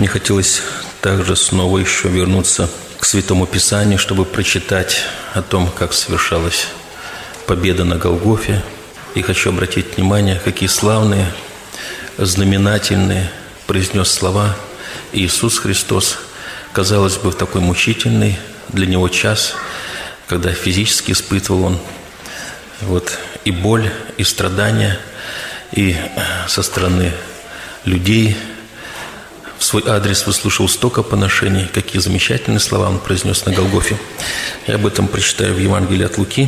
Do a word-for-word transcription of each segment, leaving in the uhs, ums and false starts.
Мне хотелось также снова еще вернуться к Святому Писанию, чтобы прочитать о том, как совершалась победа на Голгофе. И хочу обратить внимание, какие славные, знаменательные произнес слова Иисус Христос, казалось бы, в такой мучительный для Него час, когда физически испытывал Он вот и боль, и страдания, и со стороны людей в свой адрес выслушал столько поношений, какие замечательные слова Он произнес на Голгофе. Я об этом прочитаю в Евангелии от Луки.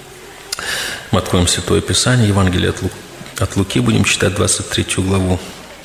Мы откроем Святое Писание, Евангелие от Луки, от Луки, будем читать двадцать третью главу.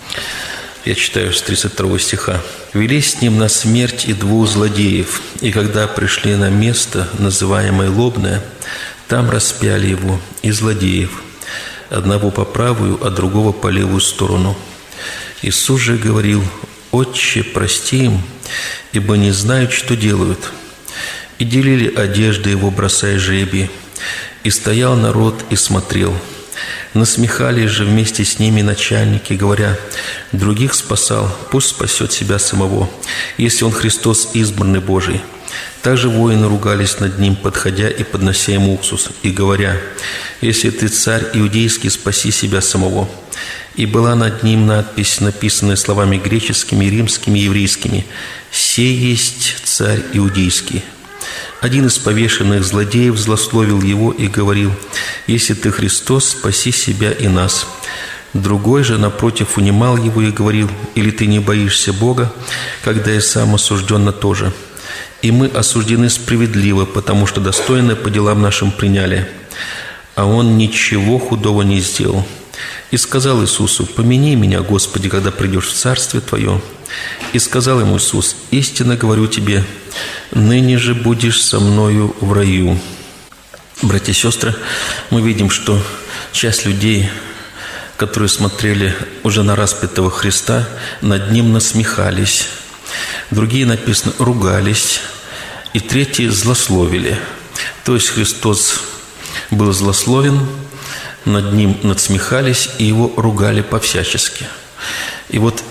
Я читаю с тридцать второго стиха. «Вели с ним на смерть и двух злодеев, и когда пришли на место, называемое Лобное, там распяли его и злодеев, одного по правую, а другого по левую сторону. Иисус же говорил: Отче, прости им, ибо не знают, что делают. И делили одежды его, бросая жребий. И стоял народ и смотрел. Насмехались же вместе с ними начальники, говоря: других спасал, пусть спасет себя самого, если он Христос, избранный Божий. Также воины ругались над ним, подходя и поднося ему уксус, и говоря: если ты царь иудейский, спаси себя самого. И была над ним надпись, написанная словами греческими, римскими и еврейскими: «Сей есть царь иудейский». Один из повешенных злодеев злословил его и говорил: «Если ты Христос, спаси себя и нас». Другой же, напротив, унимал его и говорил: «Или ты не боишься Бога, когда и сам осужден на то же? И мы осуждены справедливо, потому что достойно по делам нашим приняли». А он ничего худого не сделал. И сказал Иисусу: «Помяни меня, Господи, когда придешь в Царствие Твое». И сказал ему Иисус: «Истинно говорю тебе, ныне же будешь со мною в раю». Братья и сестры, мы видим, что часть людей, которые смотрели уже на распятого Христа, над Ним насмехались. Другие, написано, ругались. И третьи злословили. То есть Христос был злословен, над Ним надсмехались и Его ругали по-всячески. И вот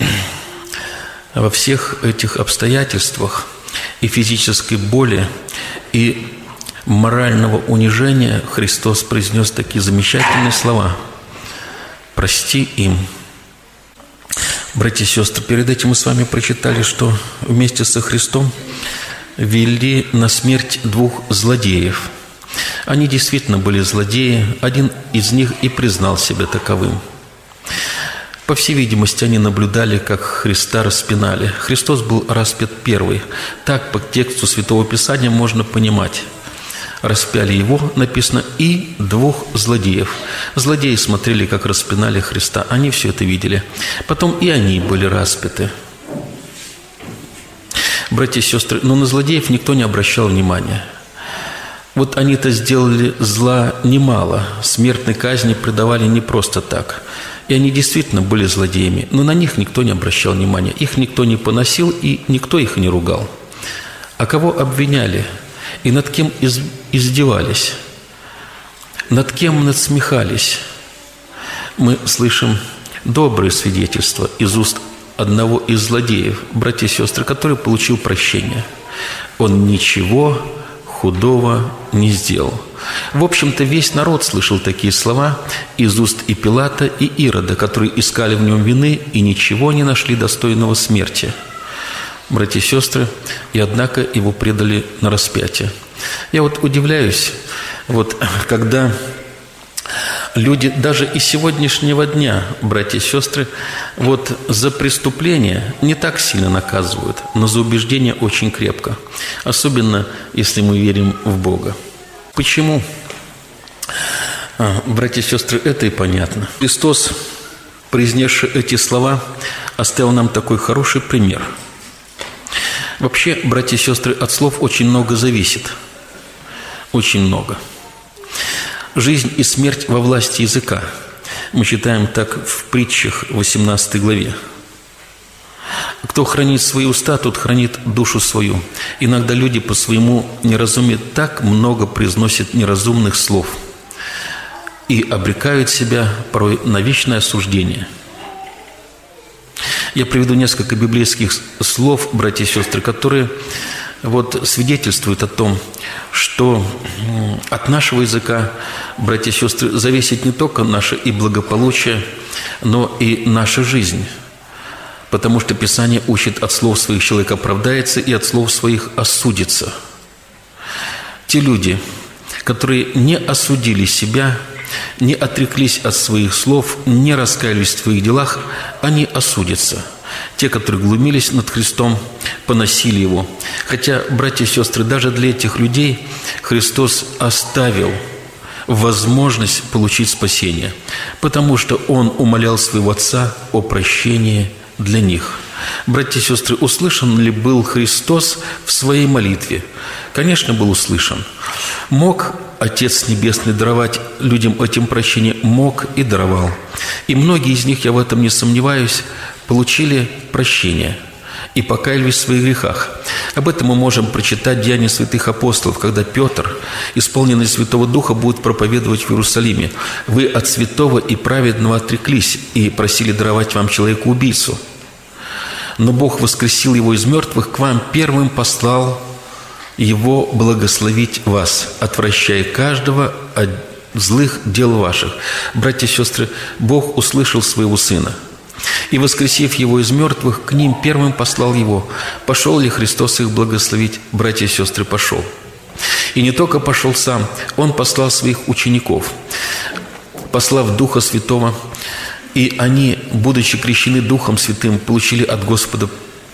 во всех этих обстоятельствах и физической боли, и морального унижения Христос произнес такие замечательные слова: «Прости им». Братья и сестры, перед этим мы с вами прочитали, что вместе со Христом вели на смерть двух злодеев. Они действительно были злодеи, один из них и признал себя таковым. По всей видимости, они наблюдали, как Христа распинали. Христос был распят первый. Так, по тексту Святого Писания можно понимать. Распяли Его, написано, и двух злодеев. Злодеи смотрели, как распинали Христа. Они все это видели. Потом и они были распяты. Братья и сестры, но на злодеев никто не обращал внимания. Вот они-то сделали зла немало. Смертной казни предавали не просто так. И они действительно были злодеями, но на них никто не обращал внимания. Их никто не поносил, и никто их не ругал. А кого обвиняли? И над кем из, издевались? Над кем надсмехались? Мы слышим добрые свидетельства из уст одного из злодеев, братья и сестры, который получил прощение. Он ничего худого не сделал. В общем-то, весь народ слышал такие слова из уст и Пилата, и Ирода, которые искали в нем вины и ничего не нашли достойного смерти. Братья и сестры, и однако его предали на распятие. Я вот удивляюсь, вот когда люди даже и сегодняшнего дня, братья и сестры, вот за преступление не так сильно наказывают, но за убеждение очень крепко. Особенно, если мы верим в Бога. Почему? А, братья и сестры, это и понятно. Христос, произнесший эти слова, оставил нам такой хороший пример. Вообще, братья и сестры, от слов очень много зависит. Очень много. Жизнь и смерть во власти языка. Мы читаем так в притчах восемнадцатой главе. Кто хранит свои уста, тот хранит душу свою. Иногда люди по своему неразумию так много произносят неразумных слов и обрекают себя порой на вечное осуждение. Я приведу несколько библейских слов, братья и сестры, которые вот свидетельствуют о том, что от нашего языка, братья и сестры, зависит не только наше и благополучие, но и наша жизнь. Потому что Писание учит: от слов своих человек оправдается, и от слов своих осудится. Те люди, которые не осудили себя, не отреклись от своих слов, не раскаялись в своих делах, они осудятся. Те, которые глумились над Христом, поносили Его. Хотя, братья и сестры, даже для этих людей Христос оставил возможность получить спасение, потому что Он умолял Своего Отца о прощении для них. Братья и сестры, услышан ли был Христос в Своей молитве? Конечно, был услышан. Мог Отец Небесный даровать людям этим прощение? Мог и даровал. И многие из них, я в этом не сомневаюсь, получили прощение и покаялись в своих грехах. Об этом мы можем прочитать в Деяниях святых апостолов, когда Петр, исполненный Святого Духа, будет проповедовать в Иерусалиме: «Вы от святого и праведного отреклись и просили даровать вам человека-убийцу. Но Бог воскресил его из мертвых, к вам первым послал его благословить вас, отвращая каждого от злых дел ваших». Братья и сестры, Бог услышал своего Сына и, воскресив Его из мертвых, к ним первым послал Его. Пошел ли Христос их благословить? Братья и сестры, пошел. И не только пошел сам, Он послал своих учеников, послав Духа Святого, и они, будучи крещены Духом Святым, получили от Господа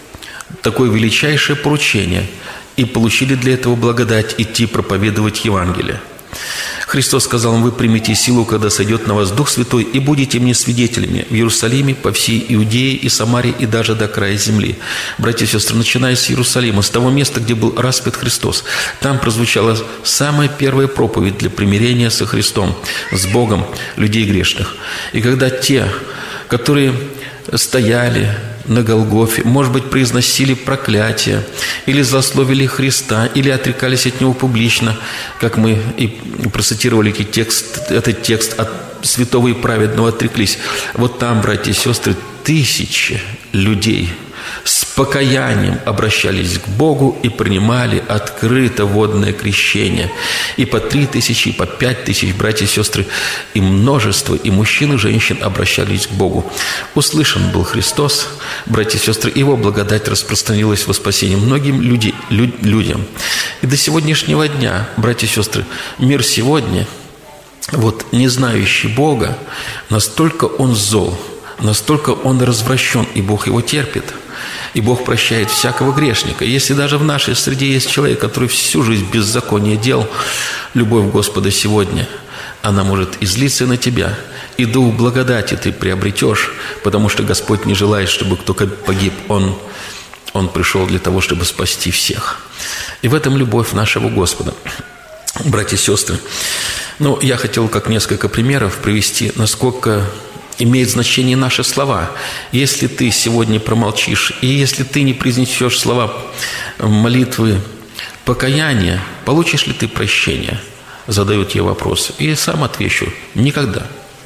такое величайшее поручение и получили для этого благодать идти проповедовать Евангелие. Христос сказал им: «Вы примете силу, когда сойдет на вас Дух Святой, и будете мне свидетелями в Иерусалиме, по всей Иудее и Самарии, и даже до края земли». Братья и сестры, начиная с Иерусалима, с того места, где был распят Христос, там прозвучала самая первая проповедь для примирения со Христом, с Богом людей грешных. И когда те, которые стояли на Голгофе, может быть, произносили проклятие, или злословили Христа, или отрекались от Него публично, как мы и процитировали этот текст, этот текст от святого и праведного отреклись. Вот там, братья и сестры, тысячи людей с покаянием обращались к Богу и принимали открыто водное крещение. И по три тысячи, и по пять тысяч, братья и сестры, и множество, и мужчин, и женщин обращались к Богу. Услышан был Христос, братья и сестры, Его благодать распространилась во спасение многим люди, люд, людям. И до сегодняшнего дня, братья и сестры, мир сегодня, вот не знающий Бога, настолько он зол, настолько он развращен, и Бог его терпит. И Бог прощает всякого грешника. Если даже в нашей среде есть человек, который всю жизнь беззаконие делал, любовь Господа сегодня, она может излиться на тебя. И дух благодати ты приобретешь, потому что Господь не желает, чтобы кто-то погиб. Он, Он пришел для того, чтобы спасти всех. И в этом любовь нашего Господа. Братья и сестры, ну, я хотел как несколько примеров привести, насколько имеют значение наши слова. Если ты сегодня промолчишь, и если ты не произнесешь слова молитвы покаяния, получишь ли ты прощение? Задают ей вопрос. И сам отвечу: никогда.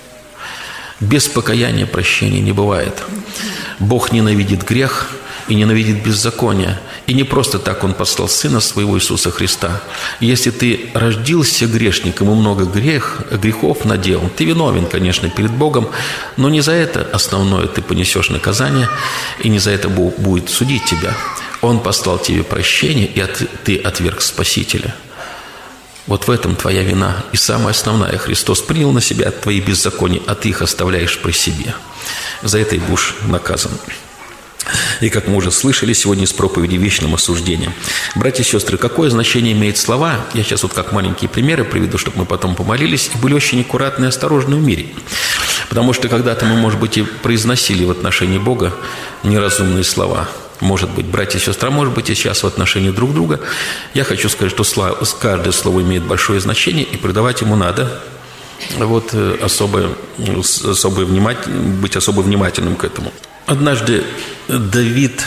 Без покаяния прощения не бывает. Бог ненавидит грех и ненавидит беззаконие. И не просто так Он послал Сына Своего Иисуса Христа. Если ты родился грешником и много грех, грехов наделал, ты виновен, конечно, перед Богом, но не за это основное ты понесешь наказание, и не за это Бог будет судить тебя. Он послал тебе прощение, и от, ты отверг Спасителя. Вот в этом твоя вина. И самая основная: Христос принял на себя твои беззакония, а ты их оставляешь при себе. За это и будешь наказан. И как мы уже слышали сегодня из проповеди вечным осуждением. Братья и сестры, какое значение имеют слова? Я сейчас вот как маленькие примеры приведу, чтобы мы потом помолились и были очень аккуратны и осторожны в мире. Потому что когда-то мы, может быть, и произносили в отношении Бога неразумные слова. Может быть, братья и сестры, а может быть, и сейчас в отношении друг друга. Я хочу сказать, что каждое слово имеет большое значение, и придавать ему надо вот особое, особое внимать, быть особо внимательным к этому. Однажды Давид,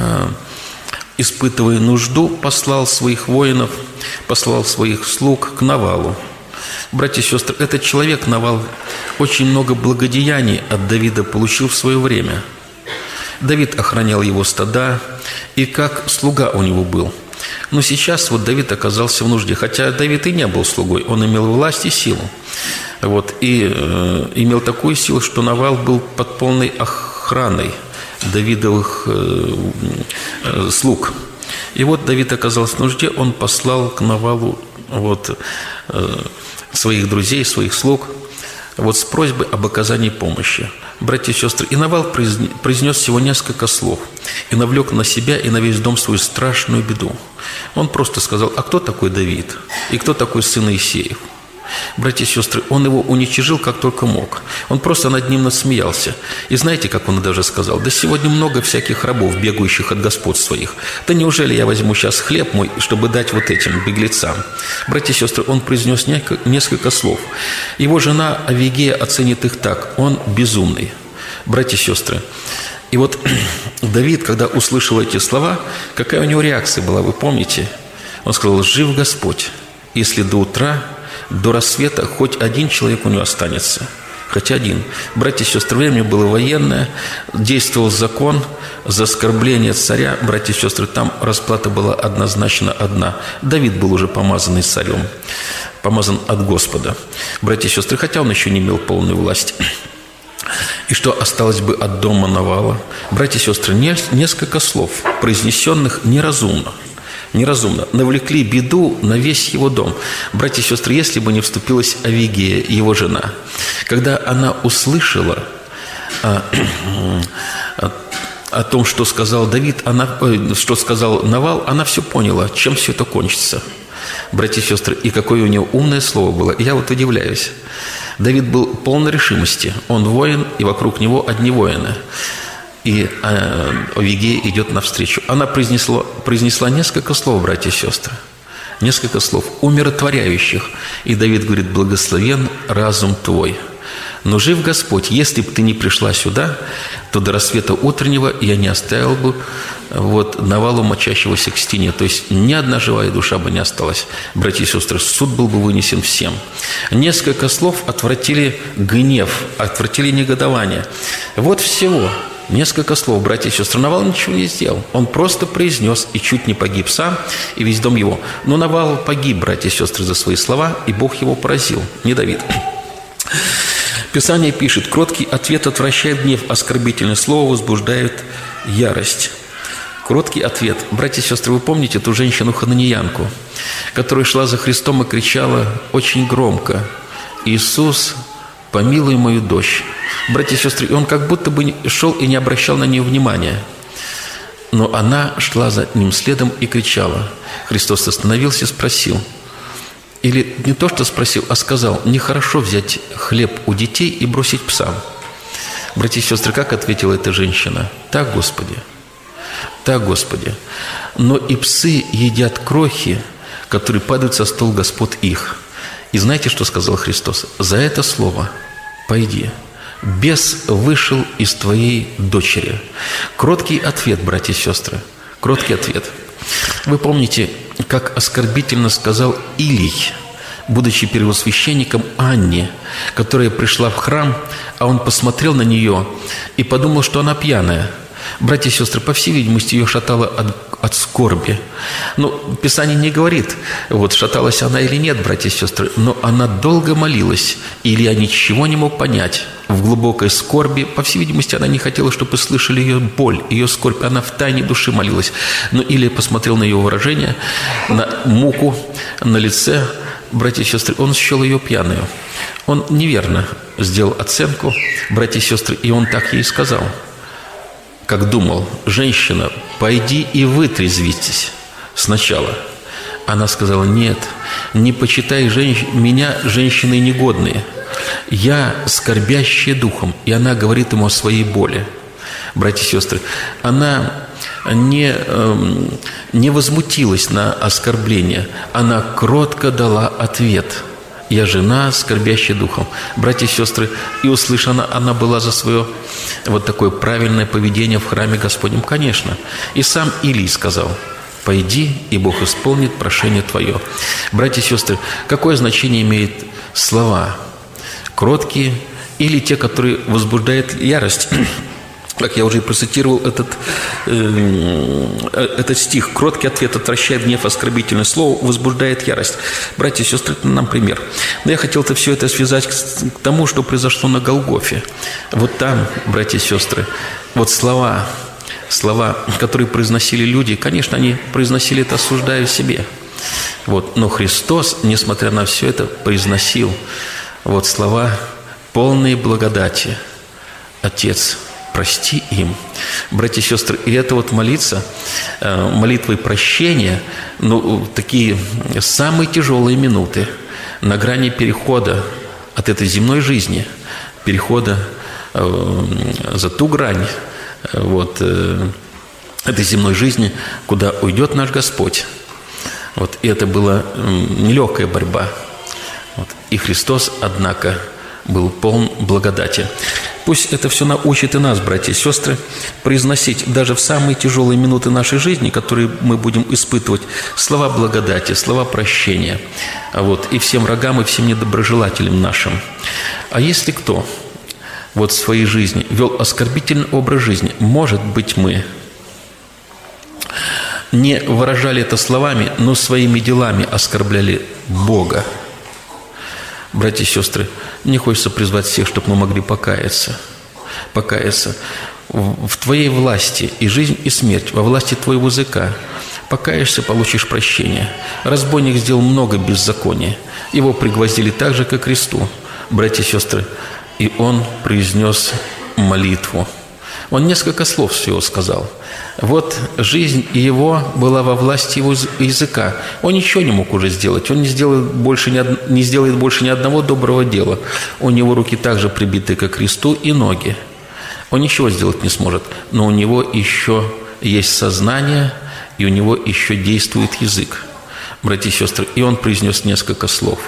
испытывая нужду, послал своих воинов, послал своих слуг к Навалу. Братья и сестры, этот человек, Навал, очень много благодеяний от Давида получил в свое время. Давид охранял его стада, и как слуга у него был. Но сейчас вот Давид оказался в нужде, хотя Давид и не был слугой, он имел власть и силу. Вот, и э, имел такую силу, что Навал был под полной охраной Давидовых э, э, слуг. И вот Давид оказался в нужде, он послал к Навалу вот, э, своих друзей, своих слуг, вот, с просьбой об оказании помощи. Братья и сестры, и Навал произнес всего несколько слов и навлек на себя и на весь дом свою страшную беду. Он просто сказал: а кто такой Давид? И кто такой сын Иисеев? Братья и сестры, он его уничижил как только мог. Он просто над ним насмеялся. И знаете, как он даже сказал: да сегодня много всяких рабов, бегающих от господ своих. Да неужели я возьму сейчас хлеб мой, чтобы дать вот этим беглецам? Братья и сестры, он произнес несколько слов. Его жена Авигея оценит их так: он безумный. Братья и сестры, и вот Давид, когда услышал эти слова, какая у него реакция была, вы помните? Он сказал: жив Господь, если до утра, до рассвета хоть один человек у него останется. Хоть один. Братья и сестры, время было военное, действовал закон за оскорбление царя. Братья и сестры, там расплата была однозначно одна. Давид был уже помазанный царем, помазан от Господа. Братья и сестры, хотя он еще не имел полной власти. И что осталось бы от дома Навала? Братья и сестры, несколько слов, произнесенных неразумно, неразумно, навлекли беду на весь его дом. Братья и сестры, если бы не вступилась Авигея, его жена, когда она услышала а, а, о том, что сказал Давид, она, что сказал Навал, она все поняла, чем все это кончится. Братья и сестры, и какое у него умное слово было. Я вот удивляюсь. Давид был полон решимости. Он воин, и вокруг него одни воины. И Авигея идет навстречу. Она произнесла, произнесла несколько слов, братья и сестры. Несколько слов, умиротворяющих. И Давид говорит: благословен разум твой. Но жив Господь, если бы ты не пришла сюда, то до рассвета утреннего я не оставил бы вот Навалу, мочащегося к стене. То есть ни одна живая душа бы не осталась. Братья и сестры, суд был бы вынесен всем. Несколько слов отвратили гнев, отвратили негодование. Вот всего. Несколько слов, братья и сестры. Навал ничего не сделал. Он просто произнес и чуть не погиб сам, и весь дом его. Но Навал погиб, братья и сестры, за свои слова, и Бог его поразил, не Давид. Писание пишет: кроткий ответ отвращает гнев, оскорбительное слово возбуждает ярость. Кроткий ответ. Братья и сестры, вы помните ту женщину-хананиянку, которая шла за Христом и кричала очень громко: «Иисус, помилуй мою дочь». Братья и сестры, и он как будто бы шел и не обращал на нее внимания. Но она шла за ним следом и кричала. Христос остановился и спросил. Или не то, что спросил, а сказал: нехорошо взять хлеб у детей и бросить псам. Братья и сестры, как ответила эта женщина? Так, Господи, так, Господи. Но и псы едят крохи, которые падают со стол господ их. И знаете, что сказал Христос? За это слово пойди. Бес вышел из твоей дочери. Кроткий ответ, братья и сестры. Кроткий ответ. Вы помните, как оскорбительно сказал Илий, будучи первосвященником, Анне, которая пришла в храм, а он посмотрел на нее и подумал, что она пьяная. Братья и сестры, по всей видимости, ее шатало от, от скорби. Ну, Писание не говорит, вот шаталась она или нет, братья и сестры, но она долго молилась, и Илья ничего не мог понять. В глубокой скорби, по всей видимости, она не хотела, чтобы слышали ее боль, ее скорбь. Она в тайне души молилась. Но Илья посмотрел на ее выражение, на муку на лице. Братья и сестры, он счел ее пьяную. Он неверно сделал оценку, братья и сестры, и он так ей сказал. Как думал: женщина, пойди и вытрезвитесь сначала. Она сказала: нет, не почитай женщ... меня женщиной негодные. Я скорбящая духом. И она говорит ему о своей боли. Братья и сестры, она не, э, не возмутилась на оскорбление. Она кротко дала ответ. Я жена, скорбящая духом. Братья и сестры, и услышана она была за свое вот такое правильное поведение в храме Господнем, конечно. И сам Илий сказал: пойди, и Бог исполнит прошение твое. Братья и сестры, какое значение имеют слова? Кроткие или те, которые возбуждают ярость? Как я уже процитировал этот, э, этот стих. Кроткий ответ отвращает гнев, оскорбительное слово возбуждает ярость. Братья и сестры, это нам пример. Но я хотел-то все это связать к тому, что произошло на Голгофе. Вот там, братья и сестры, вот слова, слова, которые произносили люди, конечно, они произносили это, осуждая в себе. Вот. Но Христос, несмотря на все это, произносил вот слова полные благодати. Отец, прости им. Братья и сестры, и это вот молиться, молитвой прощения, ну, такие самые тяжелые минуты на грани перехода от этой земной жизни, перехода за ту грань вот, этой земной жизни, куда уйдет наш Господь. Вот, и это была нелегкая борьба. Вот, и Христос, однако, был полон благодати. Пусть это все научит и нас, братья и сестры, произносить даже в самые тяжелые минуты нашей жизни, которые мы будем испытывать, слова благодати, слова прощения. Вот, и всем врагам, и всем недоброжелателям нашим. А если кто вот в своей жизни вел оскорбительный образ жизни, может быть, мы не выражали это словами, но своими делами оскорбляли Бога. Братья и сестры, мне хочется призвать всех, чтобы мы могли покаяться. Покаяться в Твоей власти и жизнь, и смерть, во власти Твоего языка. Покаешься, получишь прощение. Разбойник сделал много беззакония. Его пригвоздили так же, как кресту. Братья и сестры, и он произнес молитву. Он несколько слов всего сказал. Вот жизнь его была во власти его языка. Он ничего не мог уже сделать. Он не сделает больше ни, од... не сделает больше ни одного доброго дела. У него руки также прибиты к кресту и ноги. Он ничего сделать не сможет. Но у него еще есть сознание, и у него еще действует язык. Братья и сестры, и он произнес несколько слов.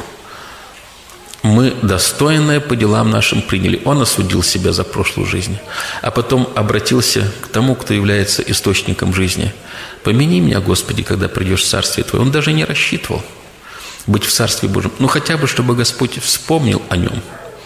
Мы достойное по делам нашим приняли. Он осудил себя за прошлую жизнь, а потом обратился к тому, кто является источником жизни. «Помяни меня, Господи, когда придешь в Царствие Твое». Он даже не рассчитывал быть в Царстве Божьем. Ну, хотя бы, чтобы Господь вспомнил о нем.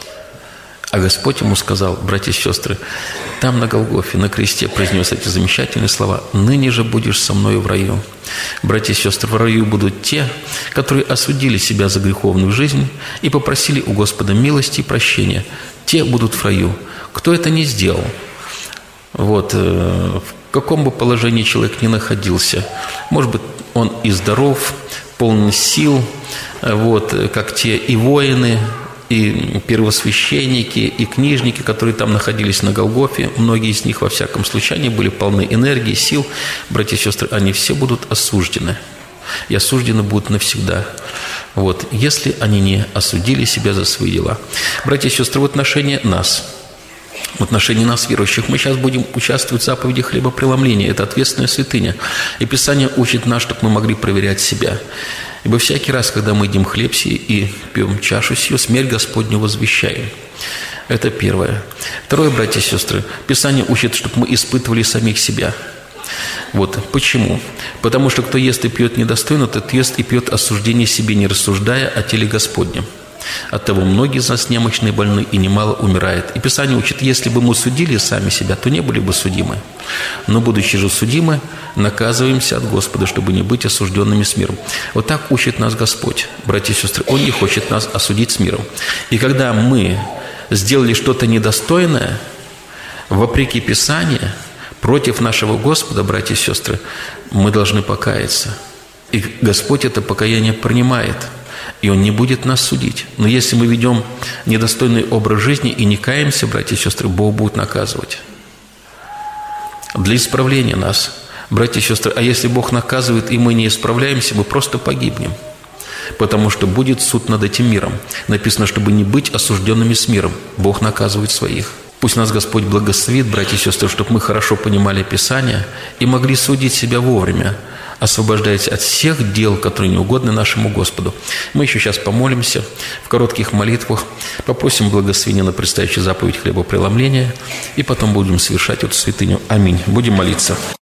А Господь ему сказал: братья и сестры, там на Голгофе, на кресте произнес эти замечательные слова: «Ныне же будешь со мною в раю». Братья и сестры, в раю будут те, которые осудили себя за греховную жизнь и попросили у Господа милости и прощения. Те будут в раю. Кто это не сделал? Вот, в каком бы положении человек ни находился, может быть, он и здоров, полон сил, вот, как те и воины, и первосвященники, и книжники, которые там находились на Голгофе, многие из них, во всяком случае, они были полны энергии, сил. Братья и сестры, они все будут осуждены. И осуждены будут навсегда. Вот, если они не осудили себя за свои дела. Братья и сестры, в отношении нас, в отношении нас, верующих, мы сейчас будем участвовать в заповеди хлебопреломления. Это ответственная святыня. И Писание учит нас, чтобы мы могли проверять себя. Ибо всякий раз, когда мы едим хлеб сей и пьем чашу сию, смерть Господню возвещаем. Это первое. Второе, братья и сестры, Писание учит, чтобы мы испытывали самих себя. Вот почему? Потому что кто ест и пьет недостойно, тот ест и пьет осуждение себе, не рассуждая о теле Господнем. Оттого многие из нас немощные, больны, и немало умирает. И Писание учит: если бы мы судили сами себя, то не были бы судимы. Но, будучи же судимы, наказываемся от Господа, чтобы не быть осужденными с миром. Вот так учит нас Господь, братья и сестры. Он не хочет нас осудить с миром. И когда мы сделали что-то недостойное, вопреки Писанию, против нашего Господа, братья и сестры, мы должны покаяться. И Господь это покаяние принимает. И Он не будет нас судить. Но если мы ведем недостойный образ жизни и не каемся, братья и сестры, Бог будет наказывать. Для исправления нас, братья и сестры. А если Бог наказывает, и мы не исправляемся, мы просто погибнем. Потому что будет суд над этим миром. Написано, чтобы не быть осужденными с миром. Бог наказывает своих. Пусть нас Господь благословит, братья и сестры, чтобы мы хорошо понимали Писание и могли судить себя вовремя, освобождаясь от всех дел, которые не угодны нашему Господу. Мы еще сейчас помолимся в коротких молитвах, попросим благословения на предстоящую заповедь хлебопреломления, и потом будем совершать эту святыню. Аминь. Будем молиться.